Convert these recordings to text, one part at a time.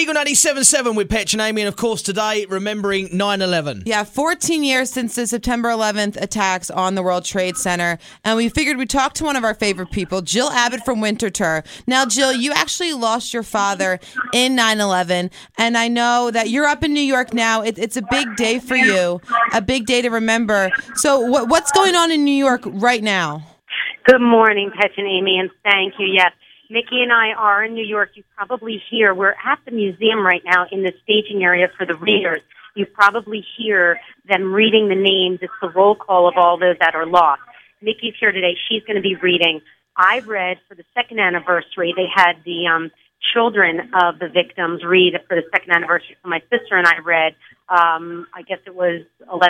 Eagle 97.7 with Petch and Amy, and of course today, remembering 9/11. Yeah, 14 years since the September 11th attacks on the World Trade Center, and we figured we'd talk to one of our favorite people, Jill Abbott from Winterthur. Now, Jill, you actually lost your father in 9/11, and I know that you're up in New York now. It's a big day for you, a big day to remember. So what's going on in New York right now? Good morning, Petch and Amy, and thank you. Yes, Mickey and I are in New York. You probably hear, we're at the museum right now in the staging area for the readers. You probably hear them reading the names. It's the roll call of all those that are lost. Mickey's here today. She's going to be reading. I read for the second anniversary. They had the children of the victims read for the second anniversary. So my sister and I read, I guess it was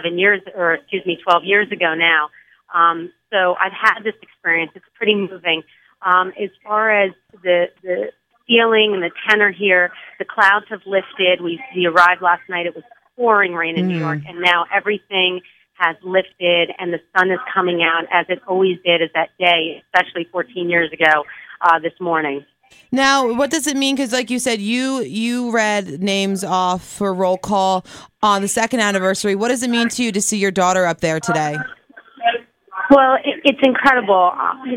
12 years ago now. So I've had this experience. It's pretty moving. As far as the feeling and the tenor here, the clouds have lifted. We arrived last night. It was pouring rain in New York, and now everything has lifted, and the sun is coming out as it always did as that day, especially 14 years ago this morning. Now, what does it mean? Because like you said, you read names off for roll call on the second anniversary. What does it mean to you to see your daughter up there today? Well, it's incredible.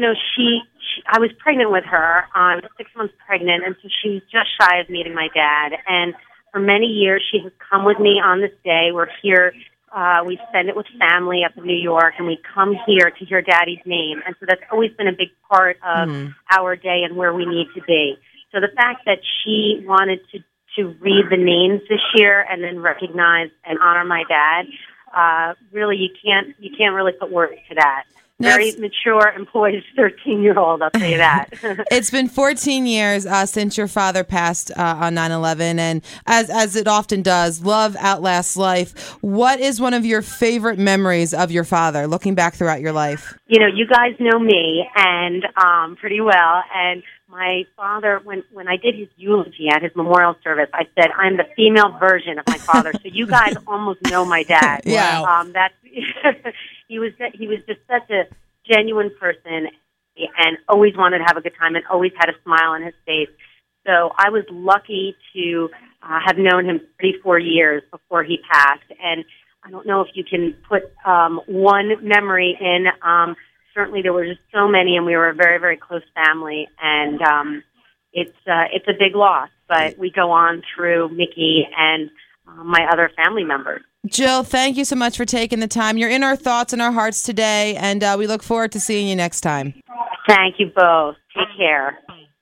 I was pregnant with her. I was 6 months pregnant, and so she was just shy of meeting my dad. And for many years, she has come with me on this day. We're here. We spend it with family up in New York, and we come here to hear Daddy's name. And so that's always been a big part of our day and where we need to be. So the fact that she wanted to read the names this year and then recognize and honor my dad, really, you can't really put words to that. Very mature and poised 13-year-old, I'll tell you that. It's been 14 years since your father passed on 9/11, and as it often does, love outlasts life. What is one of your favorite memories of your father, looking back throughout your life? You know, you guys know me and pretty well, and my father, when I did his eulogy at his memorial service, I said, I'm the female version of my father, so you guys almost know my dad. Yeah. That's he was just such a genuine person and always wanted to have a good time and always had a smile on his face. So I was lucky to have known him 34 years before he passed. And I don't know if you can put one memory in. Certainly there were just so many, and we were a very, very close family. And it's a big loss, but we go on through Mickey and my other family members. Jill, thank you so much for taking the time. You're in our thoughts and our hearts today, and we look forward to seeing you next time. Thank you both. Take care.